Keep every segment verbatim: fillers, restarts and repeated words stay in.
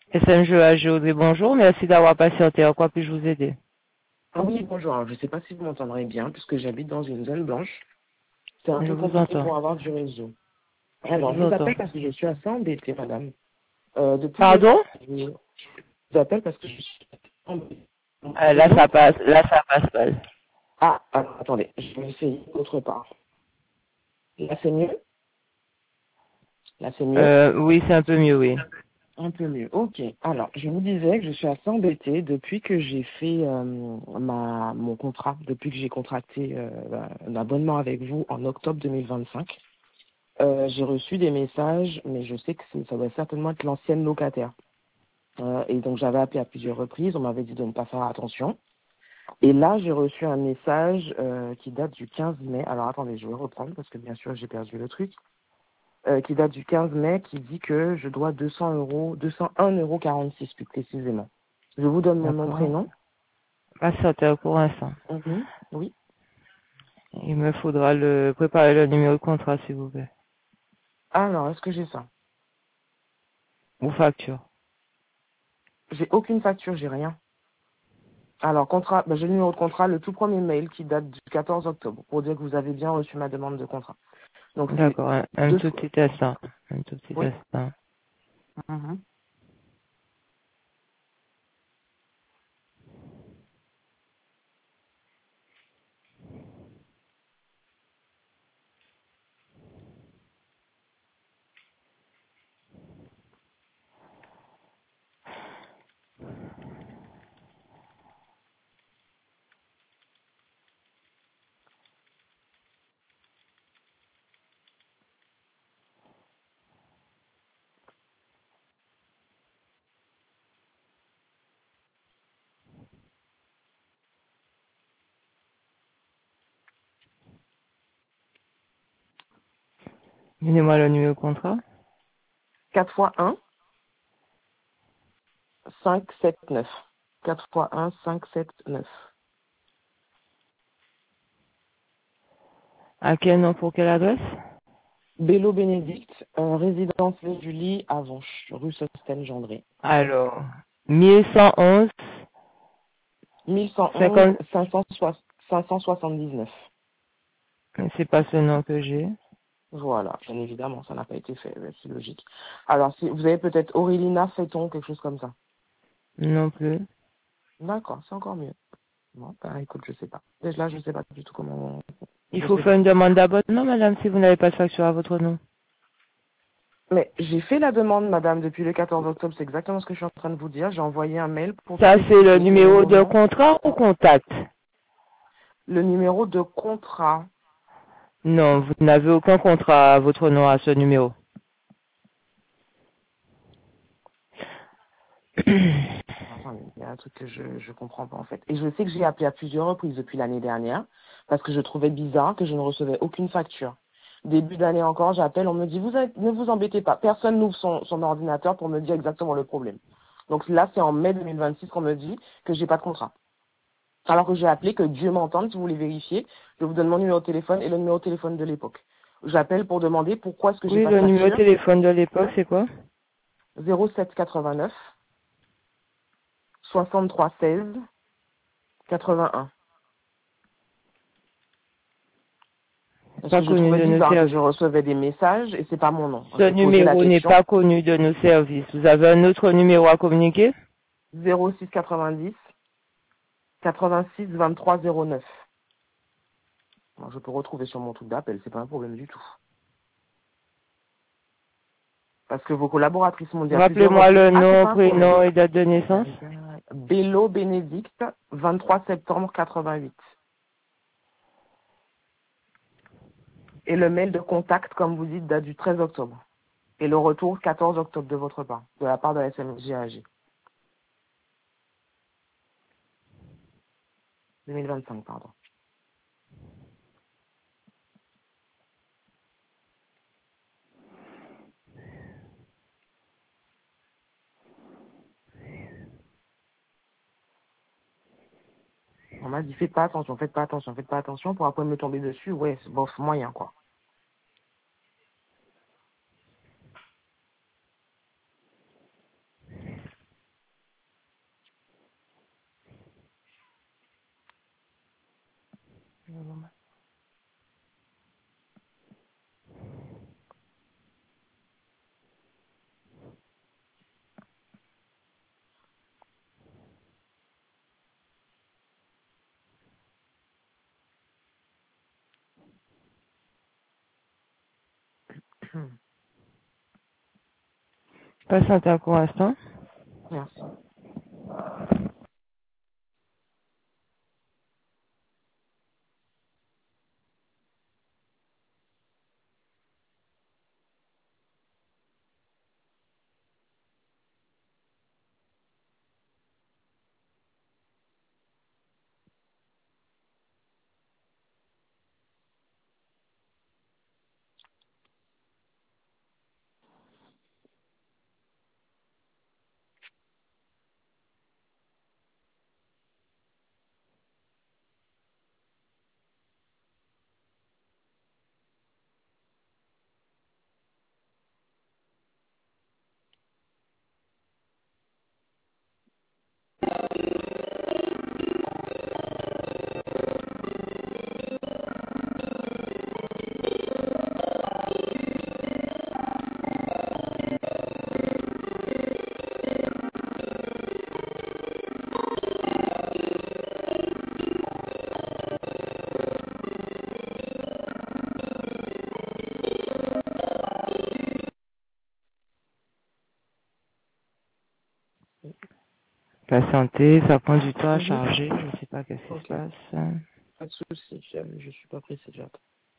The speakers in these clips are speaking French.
S M G A G Audrey, bonjour. Merci d'avoir patienté. En quoi puis-je vous aider? Ah oui, bonjour. Alors, je ne sais pas si vous m'entendrez bien, puisque j'habite dans une zone blanche. C'est un Je peu vous compliqué entends. pour avoir du réseau. Je Alors, vous je vous entends. appelle parce que je suis assez embêtée, madame. Euh, depuis que Pardon? je vous appelle parce que je suis embêtée. Mon Euh, Là, réseau. ça passe. Là, ça passe pas. Ah, alors, attendez, je vais essayer autre part. Là, c'est mieux? Là, c'est mieux? Euh, oui, c'est un peu mieux, oui. Un peu mieux. Ok. Alors, je vous disais que je suis assez embêtée depuis que j'ai fait euh, ma mon contrat, depuis que j'ai contracté euh, un abonnement avec vous en octobre deux mille vingt-cinq. Euh, j'ai reçu des messages, mais je sais que c'est- ça doit certainement être l'ancienne locataire. Euh, et donc j'avais appelé à plusieurs reprises, on m'avait dit de ne pas faire attention. Et là, j'ai reçu un message euh, qui date du quinze mai. Alors attendez, je vais reprendre parce que bien sûr j'ai perdu le truc. Euh, qui date du quinze mai, qui dit que je dois deux cents euros, deux cent un euros quarante-six plus précisément. Je vous donne mon nom, D'accord. prénom. Patientez pour l'instant. Mhm. Oui. Il me faudra le préparer le numéro de contrat, s'il vous plaît. Alors, est-ce que j'ai ça? Ou facture. J'ai aucune facture, j'ai rien. Alors, contrat, ben, j'ai le numéro de contrat, le tout premier mail qui date du quatorze octobre, pour dire que vous avez bien reçu ma demande de contrat. Donc, c'est D'accord. Un, un deux tout fois. petit instant. Un tout petit Oui. instant. Mhm. Donnez-moi le numéro de contrat. quatre fois un, cinq, sept, neuf. quatre fois un, cinq, sept, neuf. À quel nom pour quelle adresse? Bello Bénédicte, euh, résidence Les Julie, à Vanche, rue Sosten-Gendré. Alors, mille cent onze, mille cent onze, cinquante, cinq cent soixante-dix-neuf. c'est pas ce nom que j'ai. Voilà, bien évidemment, ça n'a pas été fait, ouais, c'est logique. Alors, si, vous avez peut-être Aurélina Féton, quelque chose comme ça. Non plus. D'accord, c'est encore mieux. Bon, ben, écoute, je sais pas. Déjà, je sais pas du tout comment... Il Je faut sais faire pas. une demande d'abonnement, madame, si vous n'avez pas de facture à votre nom. Mais j'ai fait la demande, madame, depuis le quatorze octobre. C'est exactement ce que je suis en train de vous dire. J'ai envoyé un mail pour Ça, c'est le spécifier que mon numéro de moment, contrat ou contact? le numéro de contrat. Non, vous n'avez aucun contrat à votre nom à ce numéro. Attendez, il y a un truc que je je comprends pas en fait. Et je sais que j'ai appelé à plusieurs reprises depuis l'année dernière parce que je trouvais bizarre que je ne recevais aucune facture. Début d'année encore, j'appelle, on me dit vous êtes- ne vous embêtez pas, personne n'ouvre son, son ordinateur pour me dire exactement le problème. Donc là, c'est en mai deux mille vingt-six qu'on me dit que j'ai pas de contrat. Alors que j'ai appelé, que Dieu m'entende, si vous voulez vérifier, je vous donne mon numéro de téléphone et le numéro de téléphone de l'époque. J'appelle pour demander pourquoi est-ce que j'ai Oui, pas de le numéro de facture. téléphone de l'époque, c'est quoi? zéro sept quatre-vingt-neuf soixante-trois seize quatre-vingt-un. Parce Pas que je connu trouvais de nos bizarre que je services. recevais des messages et c'est pas mon nom. Ce Je posais la numéro n'est question. pas connu de nos services. Vous avez un autre numéro à communiquer? zéro six quatre-vingt-dix quatre-vingt-six vingt-trois zéro neuf. Alors, je peux retrouver sur mon truc d'appel, c'est pas un problème du tout. Parce que vos collaboratrices m'ont dit à plusieurs Rappelez-moi reprises, le ah, c'est nom, pas un problème. prénom et date de naissance. Bello Bénédicte, vingt-trois septembre quatre-vingt-huit. Et le mail de contact, comme vous dites, date du treize octobre. Et le retour quatorze octobre de votre part, de la part de la S M G A G. deux mille vingt-cinq, pardon. On m'a dit, faites pas attention, faites pas attention, faites pas attention, pour après me tomber dessus, ouais, c'est bof, moyen, quoi. Patientez un court instant. Merci. Patientez, ça prend du temps à Mhm. charger. Je ne sais pas qu'est-ce qui Ok. se passe. Pas de souci, je, je suis pas pressée, j'attends.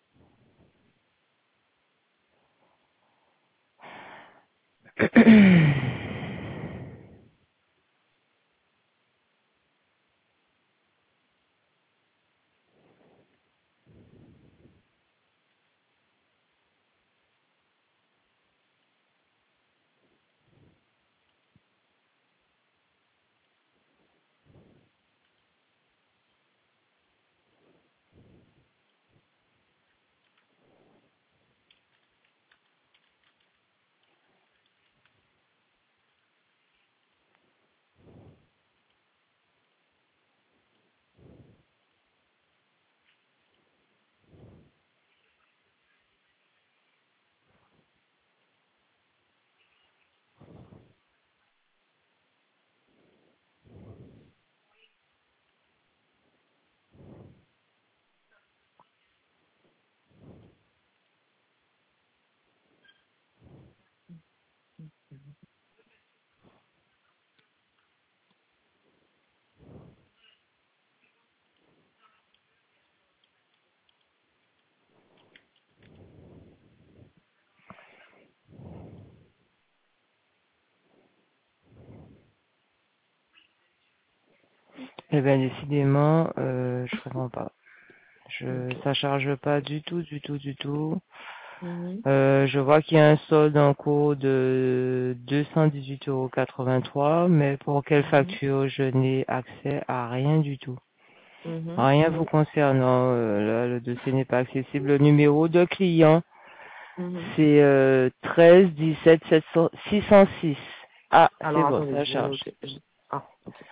Eh bien, décidément, euh, je comprends pas. Je, Ok. ça charge pas du tout, du tout, du tout. Mhm. Euh, je vois qu'il y a un solde en cours de deux cent dix-huit euros quatre-vingt-trois, mais pour quelle Mhm. facture je n'ai accès à rien du tout. Mhm. Rien vous concernant. Euh, là, le dossier n'est pas accessible. Le numéro de client, Mhm. c'est euh, treize dix-sept six cent six. Ah, c'est Alors bon, attendez, ça je vais charge. noter. Je- Ah, ok.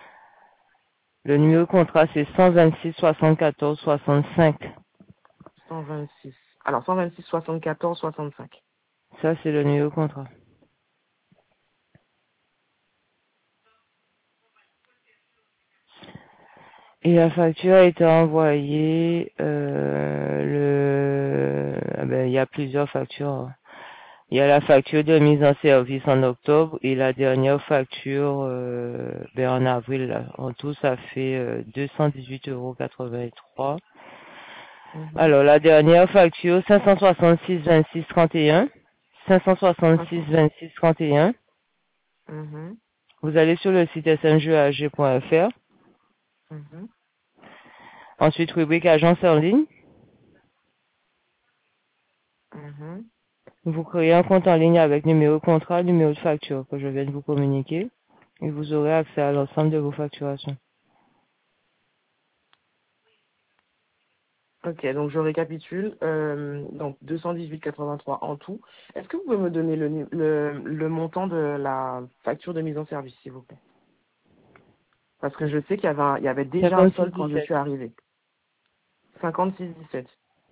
Le numéro de contrat, c'est cent vingt-six soixante-quatorze soixante-cinq. cent vingt-six. Alors cent vingt-six soixante-quatorze soixante-cinq. Ça, c'est le numéro de contrat. Et la facture a été envoyée, euh, le, ah ben, il y a plusieurs factures. Il y a la facture de mise en service en octobre et la dernière facture, euh, ben, en avril, là. En tout, ça fait euh, deux cent dix-huit euros quatre-vingt-trois. Mhm. Alors, la dernière facture, cinq cent soixante-six vingt-six trente et un. cinq cent soixante-six cinq cents. vingt-six trente et un. Mhm. Vous allez sur le site s m g a g point f r. Mhm. Ensuite, rubrique agence en ligne. Mhm. Vous créez un compte en ligne avec numéro de contrat, numéro de facture que je viens de vous communiquer. Et vous aurez accès à l'ensemble de vos facturations. Ok, donc je récapitule. Euh, donc deux cent dix-huit virgule quatre-vingt-trois en tout. Est-ce que vous pouvez me donner le, nu- le, le montant de la facture de mise en service, s'il vous plaît? Parce que je sais qu'il y avait, un- il y avait déjà un cinquante-six solde quand je dix-sept. suis arrivée. cinquante-six dix-sept.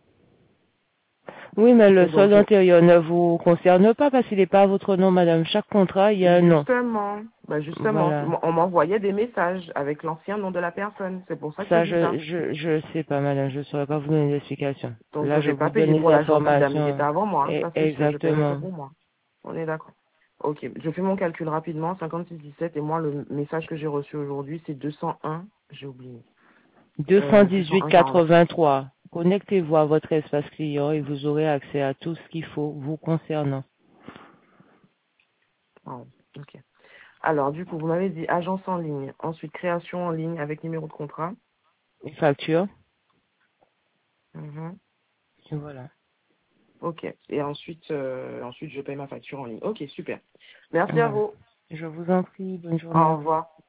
Oui, mais le Et donc, solde je- antérieur ne vous concerne pas parce qu'il n'est pas à votre nom, madame. Chaque contrat, il y a un nom. Justement, bah justement, Voilà. on m'envoyait des messages avec l'ancien nom de la personne. C'est pour ça que je Ça, dis ça. je, je, je sais pas, madame. Je ne saurais pas vous donner d'explication. Donc, je Là, je vais pas vous donne payer les pour la gentille dame qui était informations. avant moi. Et- Ça, c'est sûr. Je paierai que exactement. pour moi. On est d'accord. Ok. Je fais mon calcul rapidement. cinquante-six dix-sept. Et moi, le message que j'ai reçu aujourd'hui, c'est deux cent un. J'ai oublié. Euh, deux cent deux cent dix-huit un quarante-six. quatre-vingt-trois. Connectez-vous à votre espace client et vous aurez accès à tout ce qu'il faut vous concernant. Ah, ok. Alors, du coup, vous m'avez dit agence en ligne. Ensuite, création en ligne avec numéro de contrat. Une facture. Mhm. Et voilà. Ok. Et ensuite, euh, ensuite, je paye ma facture en ligne. Ok, super. Merci à Voilà. vous. Je vous en prie. Bonne journée à Au vous. revoir.